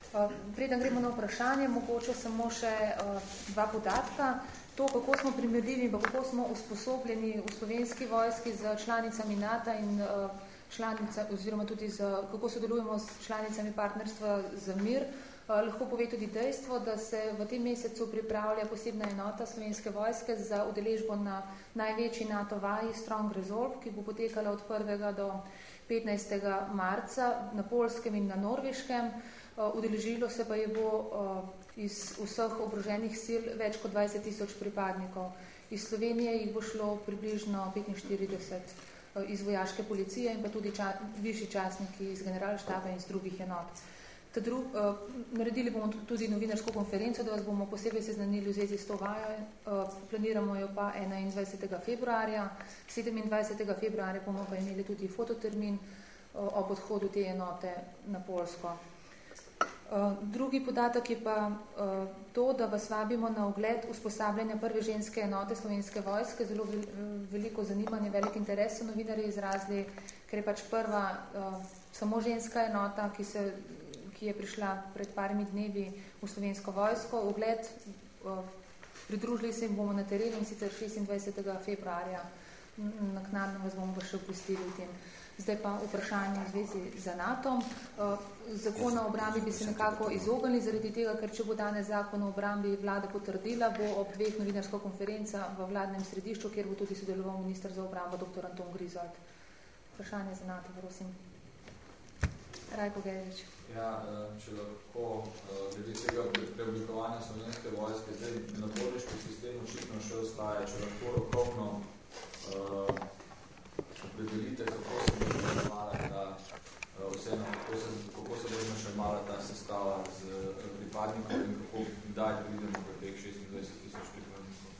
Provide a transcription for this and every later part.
Preden gremo na vprašanje, mogoče samo še dva podatka. To, kako smo primerljivi, kako smo usposobljeni v Slovenski vojski z članicami NATO in oziroma tudi kako sodelujemo s članicami partnerstva za mir, lahko pove tudi dejstvo, da se v tem mesecu pripravlja posebna enota Slovenske vojske za udeležbo na največji NATO vaji Strong Resolve, ki bo potekala od 1. do 15. marca na Poljskem in na Norveškem. Udeležilo se pa je bo iz vseh oboroženih sil več kot 20,000 pripadnikov. Iz Slovenije jih bo šlo približno 45 iz vojaške policije in pa tudi višji častniki iz generalštaba in iz drugih enot. Naredili bomo tudi novinarsko konferenco, da vas bomo posebej seznanili v zvezi s to vajo. Planiramo jo pa 21. februarja. 27. februarja bomo pa imeli tudi fototermin ob odhodu te enote na Poljsko. Drugi podatek je pa to, da vas vabimo na ogled usposabljanja prve ženske enote Slovenske vojske. Zelo veliko zanimanje, velik interes so novinarji izrazili, ker je pač prva samo ženska enota, ki je prišla pred parimi dnevi v Slovensko vojsko. Ogled, pridružili se jim bomo na terenu in sicer 26. februarja. Naknadno vas bomo pa še opustili v tem. Zdaj pa vprašanje v zvezi z NATO. Zakona o obrambi bi se nekako izognili zaradi tega, ker če bo danes zakon o obrambi vlada potrdila, bo ob 2 novinarska konferenca v vladnem središču, kjer bo tudi sodeloval minister za obrambo dr. Anton Grizold. Vprašanje za NATO, prosim. Rajko Gerič. Ja, če lahko glede tega preoblikovanja Slovenske vojske, zdaj naborniški sistem očitno še ostaje, če lahko rokovno opredelite, kako se bo še mala ta sestava z pripadnikov in kako kdaj pridemo do teh 26,000 pripadnikov.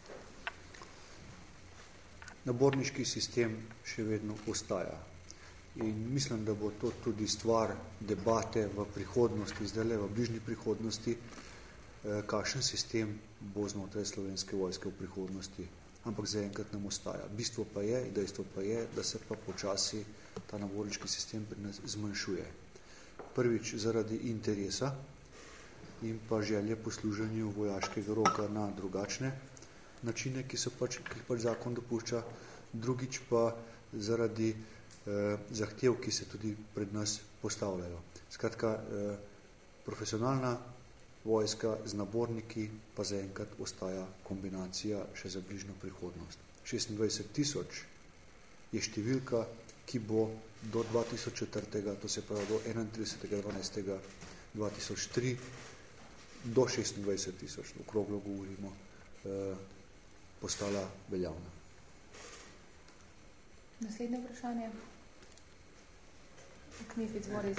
Naborniški sistem še vedno ostaja. In mislim, da bo to tudi stvar debate v prihodnosti, zdaj v bližnji prihodnosti, kakšen sistem bo znotraj Slovenske vojske v prihodnosti. Ampak zaenkrat nam ostaja. Dejstvo pa je, da se pa počasi ta naborniški sistem pri nas zmanjšuje. Prvič zaradi interesa in pa želje po služenju vojaškega roka na drugačne načine, ki pač zakon dopušča. Drugič pa zaradi zahtev, ki se tudi pred nas postavljajo. Skratka, profesionalna vojska z naborniki pa zaenkrat ostaja kombinacija še za bližnjo prihodnost. 26,000 je številka, ki bo do 2004, to se pravi do 31.12.2003, do 26,000, okroglo govorimo, postala veljavna. Naslednje vprašanje. Knific, Boris.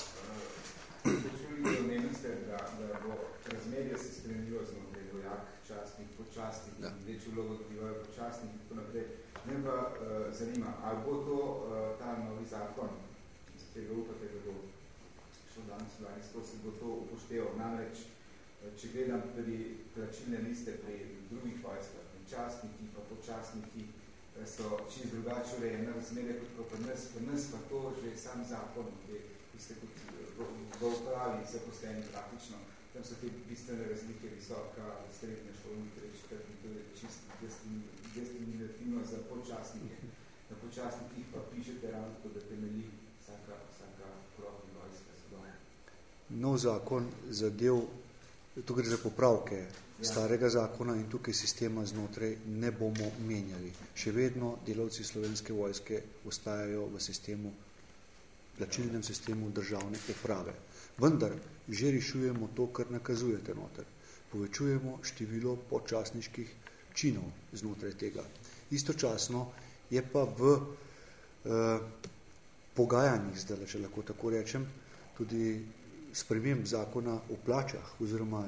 Omenili ste, da bo razmerje se spremenilo znotraj vojak, častnik, počastnik, večjo vlogo dobivajo počastnik in tako naprej. Me pa zanima, ali bo to ta novi zakon, za tega upate, da bo šel danes vlani skozi, bo to upošteval. Namreč, če gledam pri plačilne liste pri drugih vojskah, častniki pa počastniki so čisto drugače urejene razmerje kot pri nas pa to že sam zakon, ki ste kot v upravi zaposleni praktično. Tam so te bistvene razlike visoka, srednja šolni, trečkrat in to je čisto diskriminativno za počastnike. Na počastnikih pa pišete ravno tako, da temelji vsaka krokna vojska sodobna. Nov zakon zadev, tu gre za popravke starega zakona in tukaj sistema znotraj ne bomo menjali. Še vedno delavci Slovenske vojske ostajajo v sistemu, plačilnem sistemu državne uprave. Vendar že rešujemo to, kar nakazujete noter. Povečujemo število počastniških činov znotraj tega. Istočasno je pa v pogajanjih, zdaj, če lahko tako rečem, tudi sprememb zakona o plačah oziroma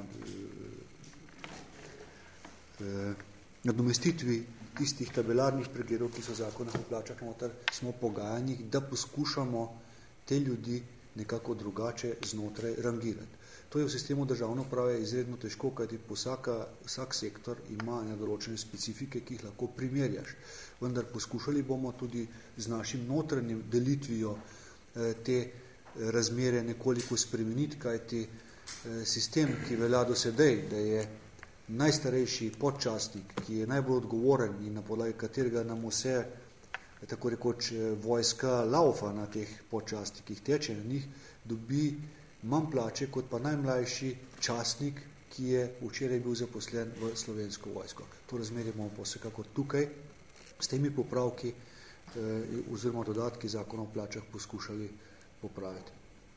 nadomestitvi tistih tabelarnih pregledov, ki so zakona o plačah noter, smo pogajanjih, da poskušamo te ljudi nekako drugače znotraj rangirati. To je v sistemu državne uprave izredno težko, kajti vsak sektor ima nedoločene specifike, ki jih lahko primerjaš. Vendar poskušali bomo tudi z našim notranjim delitvijo te razmere nekoliko spremeniti, kajti sistem, ki velja do sedaj, da je najstarejši podčastnik, ki je najbolj odgovoren in na podlagi katerega nam vse, tako rekoč, vojska laufa na teh podčastnikih, teče na njih, dobi manj plače kot pa najmlajši častnik, ki je včeraj bil zaposlen v Slovensko vojsko. To razmerje bomo pa vsekakor tukaj s temi popravki oziroma dodatki zakona o plačah poskušali popraviti.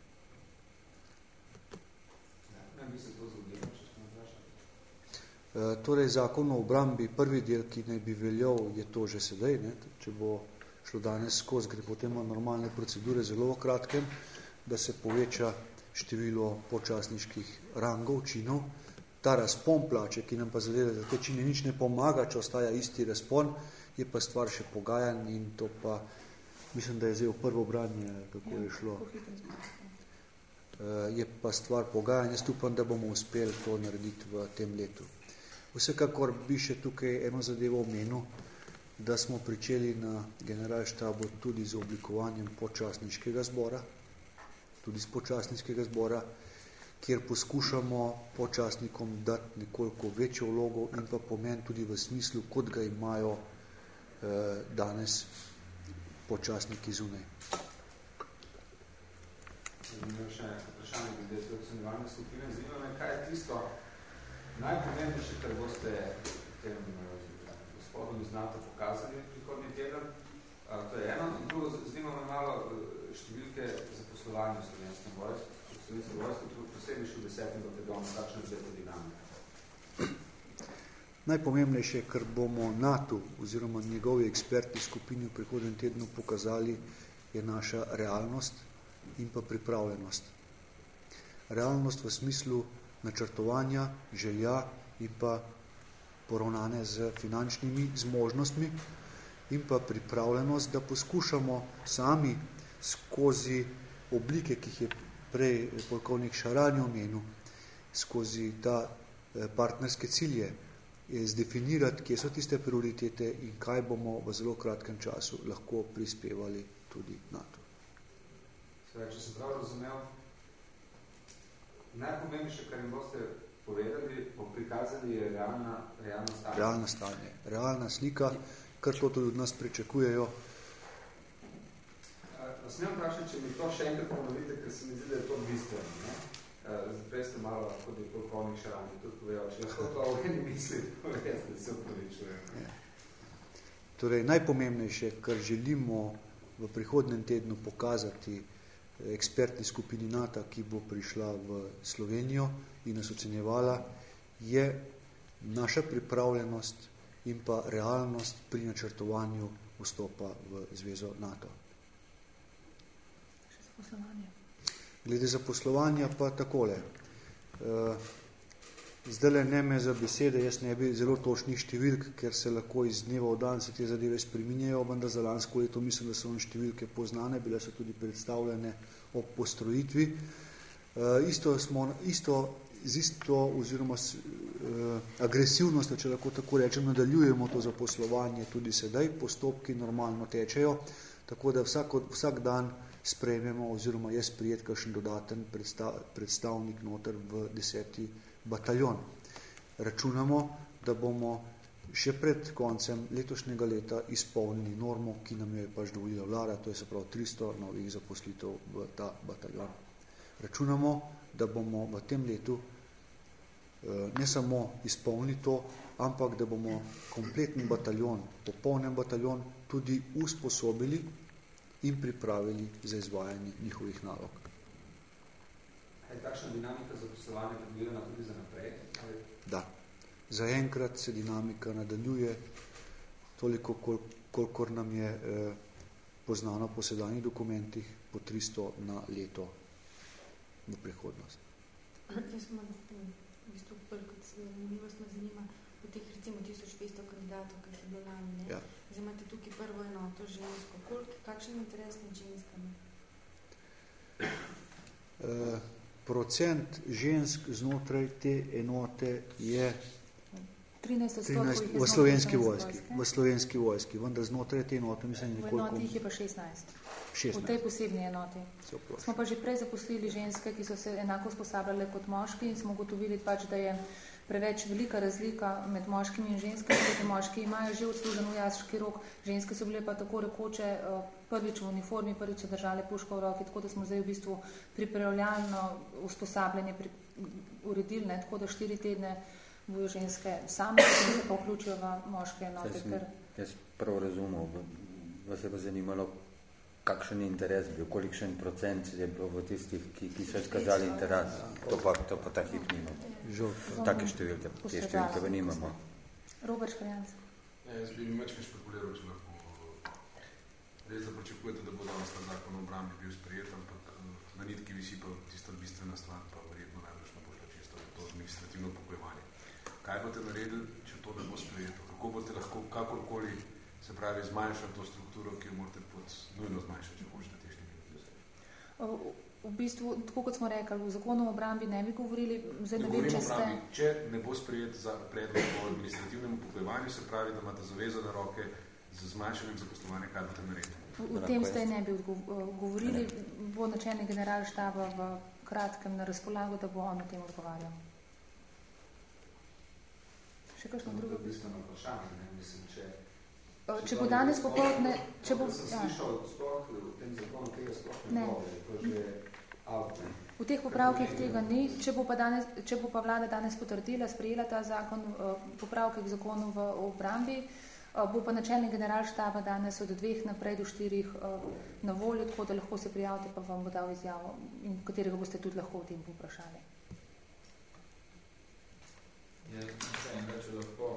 Torej, zakon o obrambi, prvi del, ki naj bi veljal, je to že sedaj, ne? Če bo šlo danes skozi, gre potem normalne procedure zelo v kratkem, da se poveča število počasniških rangov, činov. Ta razpon plače, ki nam pa zadeva za te čine nič ne pomaga, če ostaja isti razpon, je pa stvar še pogajanj in to pa, mislim, da je zdaj v prvo branje, kako je šlo. Je pa stvar pogajanj, jaz upam, da bomo uspeli to narediti v tem letu. Vsekakor bi še tukaj eno zadevo omenil, da smo pričeli na generalštabu tudi z oblikovanjem počasniškega zbora, kjer poskušamo počasnikom dati nekoliko večjo vlogo in pa pomen tudi v smislu, kot ga imajo danes počasniki zunaj. Zanimivo še vprašanje, glede te ocenjevalne skupine. Zanima me, kaj je tisto najpomembnejše, kar boste tem gospodom iz NATO pokazali prihodnji teden. To je eno. Drugo, zanima me malo številke zaposlovanja v Slovenskem vojsku, posebej še v 10. bataljonu, kakšna je ta dinamika? Najpomembnejše, kar bomo NATO oziroma njegovi ekspertni skupini v prihodnjem tednu pokazali, je naša realnost in pa pripravljenost. Realnost v smislu načrtovanja, želja in pa poravnane z finančnimi zmožnostmi in pa pripravljenost, da poskušamo sami skozi oblike, ki jih je prej polkovnik Šarani omenil, skozi ta partnerske cilje, zdefinirati, kje so tiste prioritete in kaj bomo v zelo kratkem času lahko prispevali tudi NATO. Če sem prav razumel, najpomembnejše, kar jim boste povedali, prikazali je realno stanje. Realno stanje, realna slika, kar to tudi od nas pričakujejo. Smem vprašati, če mi to še enkrat ponovite, ker se mi zdi, da je to bistveno. Prej ste malo, kot je polkovnik Šarani tudi povedal, če lahko to v eni misli povedali, da se upravičujem. Torej, najpomembnejše, kar želimo v prihodnem tednu pokazati ekspertni skupini NATO, ki bo prišla v Slovenijo in nas ocenjevala, je naša pripravljenost in pa realnost pri načrtovanju vstopa v zvezo NATO. Glede zaposlovanja pa takole. Zdajle ne me za besede, jaz ne bi zelo točnih številk, ker se lahko iz dneva v dan se te zadeve spreminjajo, vendar za lansko leto mislim, da so številke poznane, bile so tudi predstavljene ob postrojitvi. Z isto oziroma agresivnostjo, če lahko tako rečem, nadaljujemo to zaposlovanje tudi sedaj, postopki normalno tečejo, tako da vsak dan sprejmemo oziroma je sprijet kakšen dodaten predstavnik noter v 10. bataljon. Računamo, da bomo še pred koncem letošnjega leta izpolnili normo, ki nam je pač dovolila vlada, to je se pravi 300 novih zaposlitev v ta bataljon. Računamo, da bomo v tem letu ne samo izpolnili to, ampak da bomo kompletni bataljon, popolnen bataljon tudi usposobili in pripravili za izvajanje njihovih nalog. Je takšna dinamika zaposlovanja predvidena tudi za naprej? Da. Zaenkrat se dinamika nadaljuje toliko, kolikor nam je poznano po sedanjih dokumentih, po 300 na leto v prihodnost. Jaz imam v bistvu kot zanimivost me zanima v teh recimo 1500 kandidatov, ki so bilo lani. Ja. Zdaj imate tukaj prvo enoto žensko. Kakšen interes med ženskami? Procent žensk znotraj te enote je 13% v slovenski vojski. V slovenski vojski, vendar znotraj te enote mislim nekoliko... V enoti jih je pa 16. V tej posebni enoti. Smo pa že prej zaposlili ženske, ki so se enako usposabljale kot moški in smo ugotovili pač, da je preveč velika razlika med moškimi in ženskimi, kajti moški imajo že odslužen vojaški rok, ženske so bile pa tako rekoče prvič v uniformi, prvič so držale puško v roki, tako da smo zdaj v bistvu pripravljalno usposabljanje uredili, tako da 4 tedne bojo ženske same, ki se pa vključijo v moške enote. Jaz prav razumel, vas je pa zanimalo, kakšen interes bil, kolikšen procent je bilo v tistih, ki so izkazali interes. To pa ta hip nimamo. Take številke, te številke pa nimamo. Robert Škarjanc. Jaz bi mečkaj špekuliral, če lahko res da pričakujete, da bo danes ta zakon o obrambi bil sprejet, ampak na nitki visi pa tista bistvena stvar, pa verjetno najbolj bo šlo čisto to administrativno pokojevanje. Kaj boste naredili, če to ne bo sprejeto? Kako boste lahko kakorkoli se pravi zmanjšati to strukturo, ki jo morate nujno zmanjšati, če hočete te številke? V bistvu, tako kot smo rekli, v zakonu o obrambi ne bi govorili, zdaj ne vem, če ste... Če ne bo sprejet za predlog o administrativnem pokojevanju, se pravi, da imate zavezo na roke z zmanjšanjem zaposlovanja, kaj boste naredili? V tem ste ne bi govorili, bo načelnik generalštaba v kratkem na razpolago, da bo on o tem odgovarjal. Še kakšno drugo? Bistveno vprašanje, ne mislim, če bo danes popoldne, če bo... Sem slišal sploh v tem zakonu, tega sploh ne bo, to že out, ne? V teh popravkih tega ni, če bo pa vlada danes potrdila, sprejela ta zakon, popravke k zakonu v obrambi, bo pa načelnik generalštaba danes od 2 naprej do 4 na voljo, tako da lahko se prijavite, pa vam bo dal izjavo, in katerega boste tudi lahko v tem vprašali. Če lahko,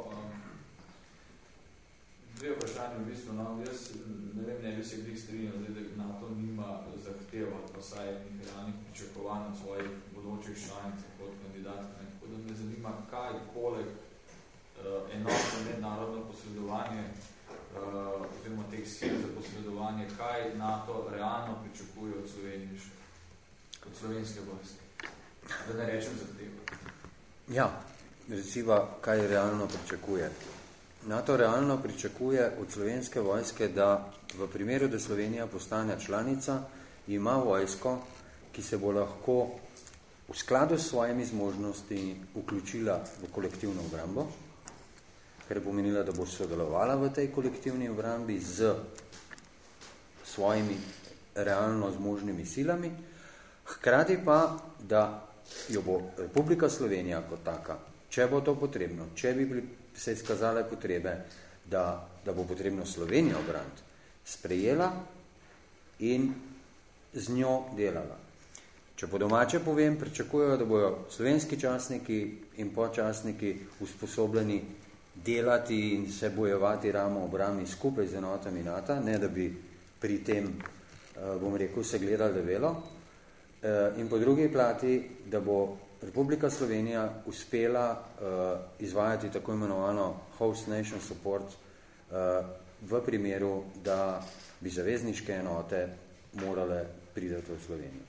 dve vprašanje v bistvu, jaz ne bi se glih strinjal, da NATO nima zahteva, pa saj realnih pričakovanj od svojih bodočih članic kot kandidatk. Tako da me zanima, kaj poleg enotno mednarodno posredovanje oziroma teh sil za posredovanje, kaj NATO realno pričakuje od Slovenije še, od slovenske vojske. Da ne rečem zahteva. Ja, recimo, kaj realno pričakuje. NATO realno pričakuje od slovenske vojske, da v primeru, da Slovenija postane članica, ima vojsko, ki se bo lahko v skladu s svojimi zmožnosti vključila v kolektivno obrambo, ker bo menila, da bo sodelovala v tej kolektivni obrambi z svojimi realno zmožnimi silami, hkrati pa, da jo bo Republika Slovenija kot taka, če bo to potrebno, če bi se izkazale potrebe, da bo potrebno Slovenijo obraniti, sprejela in z njo delala. Če po domače povem, pričakujejo, da bojo slovenski častniki in podčastniki usposobljeni delati in se bojevati ramo obrambni skupaj z enotami NATO, ne da bi pri tem, bom rekel, se gledali develo. In po drugi plati, da bo Republika Slovenija uspela izvajati tako imenovano host nation support v primeru, da bi zavezniške enote morale priti v Slovenijo.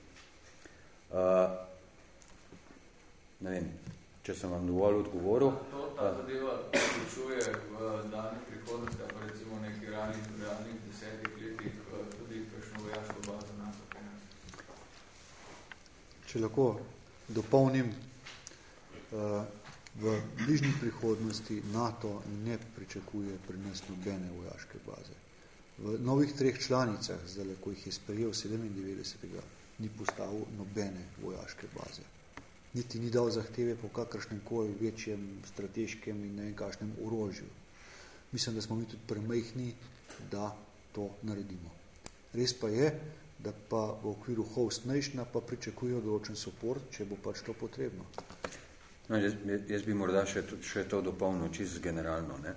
Ne vem, če sem vam dovolj odgovoril. Ta zadeva vključuje v daljni prihodnosti, pa recimo v nekih realnih 10 letih tudi kakšno vojaško bazo NATO. Če lahko dopolnim, v bližnji prihodnosti NATO ne pričakuje pri nas nobene vojaške baze. V novih 3 članicah, zdaj, ko jih je sprejel 97. ni postavil nobene vojaške baze. Niti ni dal zahteve po kakršnem koli večjem strateškem in ne vem kakšnem orožju. Mislim, da smo mi tudi premajhni, da to naredimo. Res pa je, da pa v okviru host nationa pa pričakujejo določen support, če bo pač to potrebno. No, jaz bi morda še to dopolnil, čisto generalno. Ne.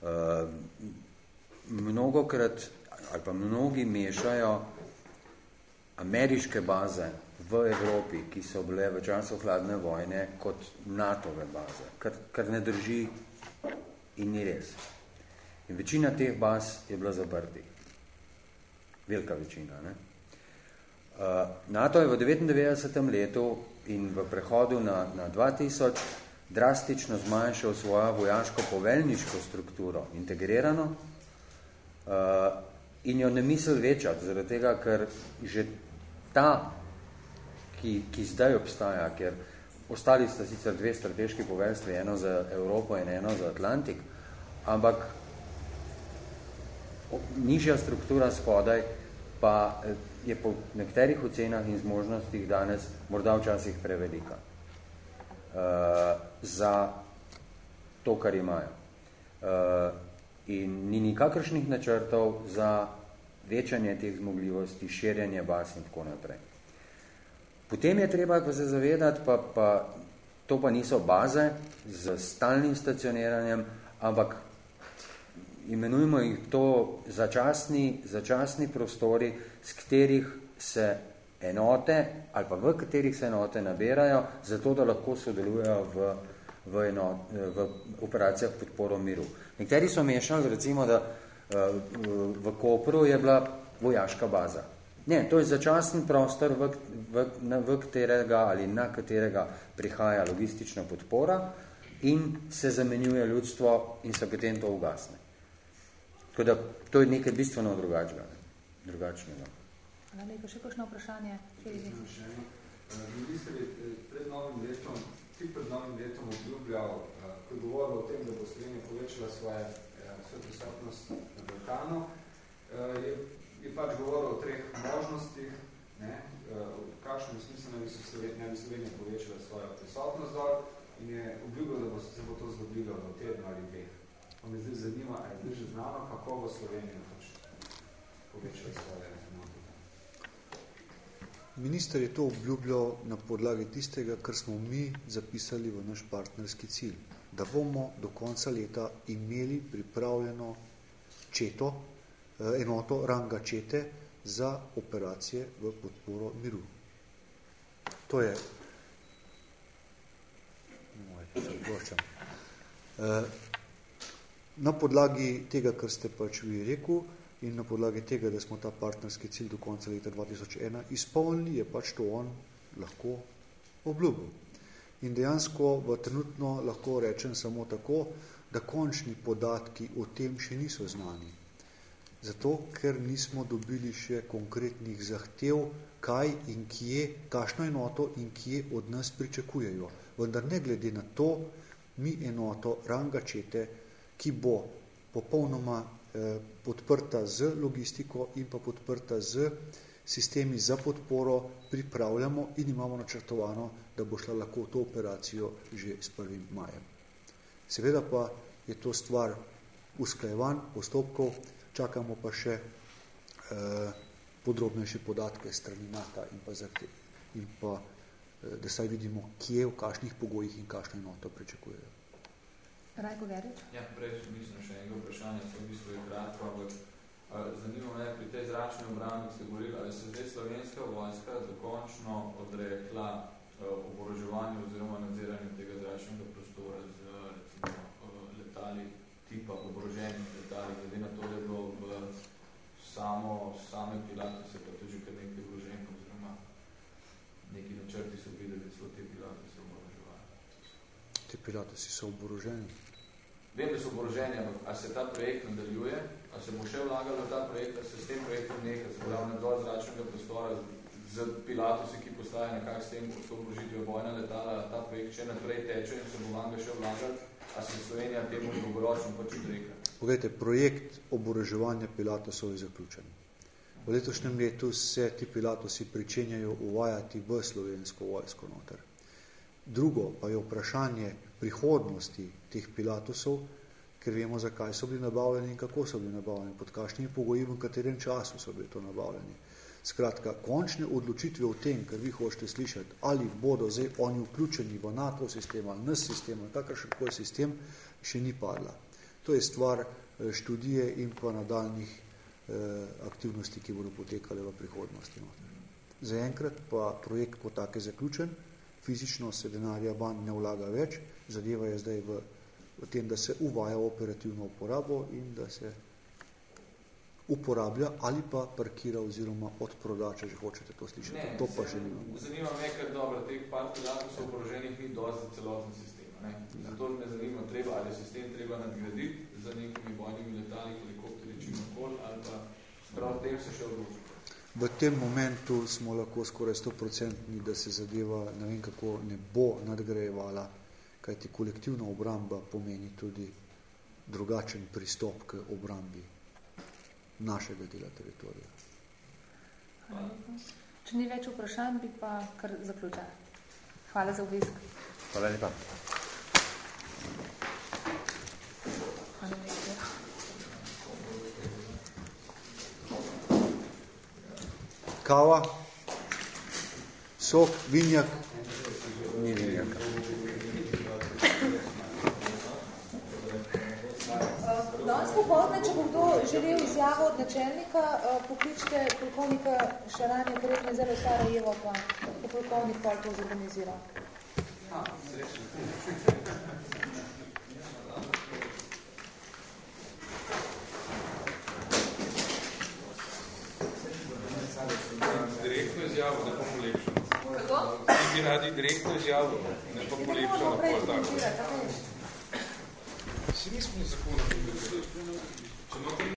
Mnogokrat, ali pa mnogi mešajo ameriške baze v Evropi, ki so bile v času hladne vojne, kot NATO-ve baze, kar ne drži in ni res. In večina teh baz je bila zaprtih. Velika večina, ne. NATO je v 99. letu in v prehodu na 2000 drastično zmanjšal svojo vojaško-poveljniško strukturo, integrirano, in jo ne misli večati, zaradi tega, ker že ta, ki zdaj obstaja, ker ostali sta sicer dve strateški poveljstvi, eno za Evropo in eno za Atlantik, ampak nižja struktura spodaj pa je po nekaterih ocenah in zmožnostih danes morda včasih prevelika za to, kar imajo. In ni nikakršnih načrtov za večanje teh zmogljivosti, širjanje baz in tako naprej. Potem je treba pa se zavedati, pa to pa niso baze z stalnim stacioniranjem, ampak imenujemo jih to začasni prostori, z katerih se enote ali pa v katerih se enote nabirajo, zato da lahko sodelujejo v operacijah podporo miru. Nekateri so mešali, recimo, da v Kopru je bila vojaška baza. Ne, to je začasen prostor, v katerega ali na katerega prihaja logistična podpora in se zamenjuje ljudstvo in se potem to ugasne. Tako da to je nekaj bistveno drugačnega. Hvala lepa. Še kakšno vprašanje? Minister je pred novim letom obljubljal, ko je govoril o tem, da bo Slovenija povečala svojo prisotnost na Balkanu, je pač govoril o treh možnostih, v kakšnem smislu ne bi Slovenija povečala svojo prisotnost dol in je obljubil, da se bo to zgodilo v tednu ali dveh. Pa me zdaj zanima, je zdaj že znano, kako bo Slovenija povečala svoje enote. Minister je to obljubljal na podlagi tistega, kar smo mi zapisali v naš partnerski cilj, da bomo do konca leta imeli pripravljeno enoto ranga čete za operacije v podporo miru. To je na podlagi tega, kar ste pač vi rekel, in na podlagi tega, da smo ta partnerski cilj do konca leta 2001 izpolnili, je pač to on lahko obljubil. In dejansko trenutno lahko rečem samo tako, da končni podatki o tem še niso znani. Zato, ker nismo dobili še konkretnih zahtev, kaj in kje, kakšno enoto in kje od nas pričakujejo. Vendar ne glede na to, mi enoto ranga čete, ki bo popolnoma podprta z logistiko in pa podprta z sistemi za podporo, pripravljamo in imamo načrtovano, da bo šla lahko to operacijo že s 1. majem. Seveda pa je to stvar usklajevanj, postopkov, čakamo pa še podrobnejše podatke strani NATO in pa da saj vidimo, kje, v kakšnih pogojih in kakšno enoto pričakujejo. Rajko Verič? Ja, prej mislim še enega vprašanja, v bistvu je kratko, ampak zanima me pri tej zračni obrambi, ste govorili, ali se zdaj slovenska vojska dokončno odrekla oboroževanju oziroma nadziranju tega zračnega prostora z recimo letali tipa oboroženih letali, glede na to, da je bilo v same pilate se pa tudi kar nekaj oboroženih oziroma neki načrti so videli, da so te pilate se oboroževali. Te pilate so oboroženi? Vem, da so oboroženi, ampak a se ta projekt nadaljuje, a se bo še vlagalo v ta projekt, a se s tem projektom nekaj, se pravi nadzor zračnega prostora z pilatusi, ki postaja nekak s tem, s to oborožitvijo vojna letala, ta projekt še naprej teče in se bo vanga še vlagali, a se Slovenija temu dolgoročno pač odreka. Poglejte, projekt oboroževanja pilatusov je zaključen. V letošnjem letu se ti pilatusi pričenjajo uvajati v slovensko vojsko noter. Drugo pa je vprašanje prihodnosti teh pilatusov, ker vemo, zakaj so bili nabavljeni in kako so bili nabavljeni, pod kakšnimi pogoji v katerem času so bili to nabavljeni. Skratka, končne odločitve o tem, kar vi hočete slišati, ali bodo zdaj oni vključeni v NATO sistem ali NS sistem ali kakršenkoli sistem, še ni padla. To je stvar študije in pa nadaljnih aktivnosti, ki bodo potekale v prihodnosti. Zaenkrat pa projekt kot tak je zaključen, fizično se denarja van ne vlaga več, zadeva je zdaj v tem, da se uvaja operativno uporabo in da se uporablja ali pa parkira oziroma odproda, če že hočete to slišati. To pa še nimamo. Zanima me, ker dobro, teh par pilatusov oboroženih ni dosti za celoten sistem. Zato me zanima, ali je sistem treba nadgraditi za nekimi bojnimi letali, helikopteri, čimokoli, ali pa prav tem se še odločiti. V tem momentu smo lahko skoraj 100%, da se zadeva, ne vem kako, ne bo nadgrajevala, kajti kolektivna obramba pomeni tudi drugačen pristop k obrambi našega dela teritorija. Hvala lepa. Če ni več vprašanj, bi pa kar zaključila. Hvala za obisk. Hvala lepa. Hvala lepa. Kava, sok, vinjak. Ni vinjaka. Danes popoldne, če bo kdo želel izjavo od načelnika, pokličite polkovnika Šaranja, verjetno je zelo Sarajevo, pa polkovnik pol to zorganiziral. Direktno izjavo, ne pa polepšano. Kako? Ti bi radi direktno izjavo, ne pa polepšano. Tako. Si nismo zakona.